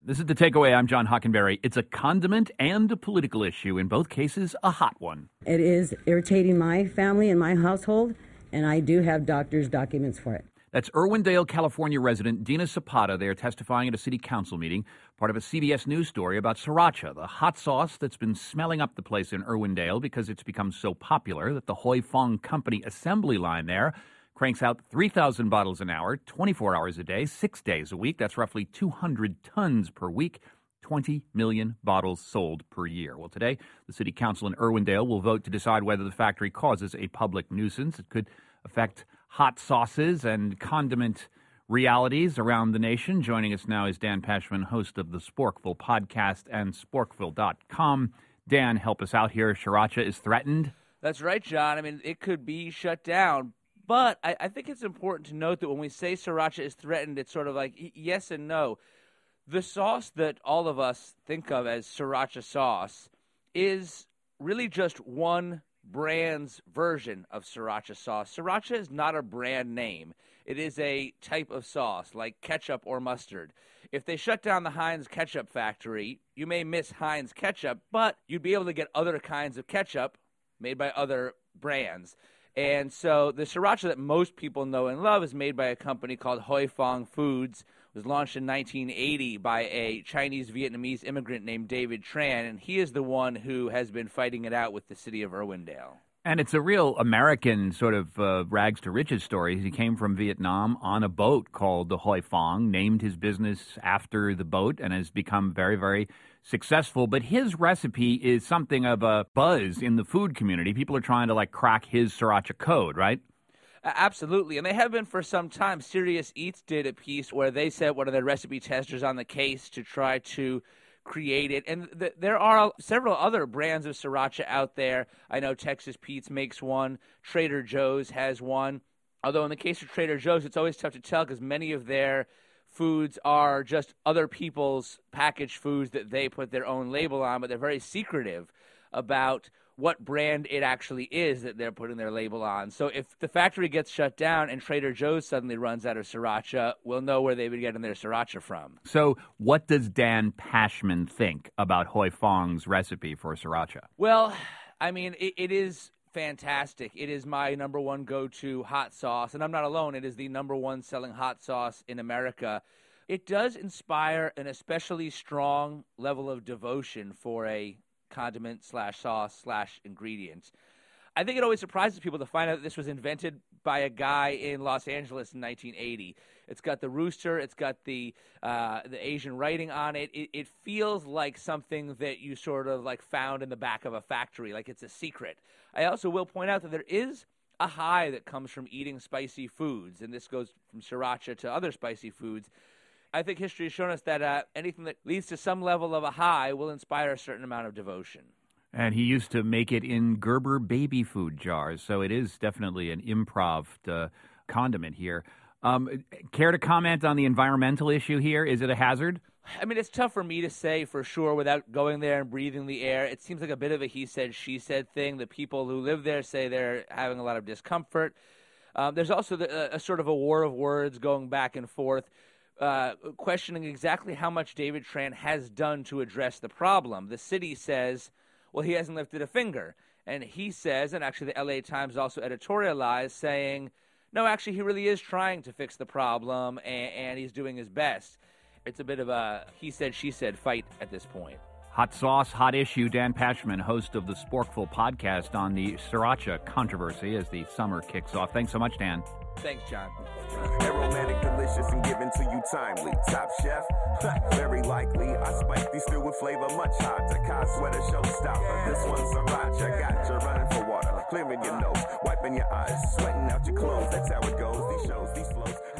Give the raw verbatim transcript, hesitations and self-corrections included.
This is The Takeaway. I'm John Hockenberry. It's a condiment and a political issue. In both cases, a hot one. It is irritating my family and my household, and I do have doctor's documents for it. That's Irwindale, California resident Dina Zapata. They are testifying at a city council meeting, part of a C B S News story about sriracha, the hot sauce that's been smelling up the place in Irwindale because it's become so popular that the Hoi Fong Company assembly line there cranks out three thousand bottles an hour, twenty-four hours a day, six days a week. That's roughly two hundred tons per week, twenty million bottles sold per year. Well, today, the city council in Irwindale will vote to decide whether the factory causes a public nuisance. It could affect hot sauces and condiment realities around the nation. Joining us now is Dan Pashman, host of the Sporkville podcast and sporkville dot com. Dan, help us out here. Sriracha is threatened. That's right, John. I mean, it could be shut down. But I, I think it's important to note that when we say sriracha is threatened, it's sort of like yes and no. The sauce that all of us think of as sriracha sauce is really just one brand's version of sriracha sauce. Sriracha is not a brand name. It is a type of sauce like ketchup or mustard. If they shut down the Heinz ketchup factory, you may miss Heinz ketchup, but you'd be able to get other kinds of ketchup made by other brands. And so the sriracha that most people know and love is made by a company called Hoi Fong Foods. It was launched in nineteen eighty by a Chinese-Vietnamese immigrant named David Tran, and he is the one who has been fighting it out with the city of Irwindale. And it's a real American sort of uh, rags to riches story. He came from Vietnam on a boat called the Hoi Fong, named his business after the boat, and has become very, very successful. But his recipe is something of a buzz in the food community. People are trying to, like, crack his sriracha code, right? Uh, absolutely, and they have been for some time. Serious Eats did a piece where they sent one of their recipe testers on the case to try to create it. And th- there are several other brands of sriracha out there. I know Texas Pete's makes one. Trader Joe's has one. Although in the case of Trader Joe's, it's always tough to tell because many of their foods are just other people's packaged foods that they put their own label on, but they're very secretive about what brand it actually is that they're putting their label on. So if the factory gets shut down and Trader Joe's suddenly runs out of sriracha, we'll know where they've been getting their sriracha from. So what does Dan Pashman think about Hoi Fong's recipe for sriracha? Well, I mean, it, it is fantastic. It is my number one go-to hot sauce, and I'm not alone. It is the number one selling hot sauce in America. It does inspire an especially strong level of devotion for a condiment slash sauce slash ingredient. I think it always surprises people to find out that this was invented by a guy in Los Angeles in nineteen eighty. It's got the rooster. It's got the uh, the Asian writing on it. it. It feels like something that you sort of like found in the back of a factory, like it's a secret. I also will point out that there is a high that comes from eating spicy foods, and this goes from sriracha to other spicy foods. I think history has shown us that uh, anything that leads to some level of a high will inspire a certain amount of devotion. And he used to make it in Gerber baby food jars, so it is definitely an improv uh, condiment here. Um, care to comment on the environmental issue here? Is it a hazard? I mean, it's tough for me to say for sure without going there and breathing the air. It seems like a bit of a he said, she said thing. The people who live there say they're having a lot of discomfort. Um, there's also the, a, a sort of a war of words going back and forth. Uh, questioning exactly how much David Tran has done to address the problem. The city says, well, he hasn't lifted a finger. And he says, and actually the L A Times also editorialized, saying, no, actually he really is trying to fix the problem, and, and he's doing his best. It's a bit of a he said, she said fight at this point. Hot sauce, hot issue. Dan Pashman, host of the Sporkville podcast on the sriracha controversy as the summer kicks off. Thanks so much, Dan. Thanks, John. Aromatic, delicious, and given to you timely. Top chef, very likely. I spike these still with flavor much hotter. Kai sweater, showstopper. This one's sriracha. Got you running for water, clearing your nose, wiping your eyes, sweating out your clothes. That's how it goes. These shows, these flows.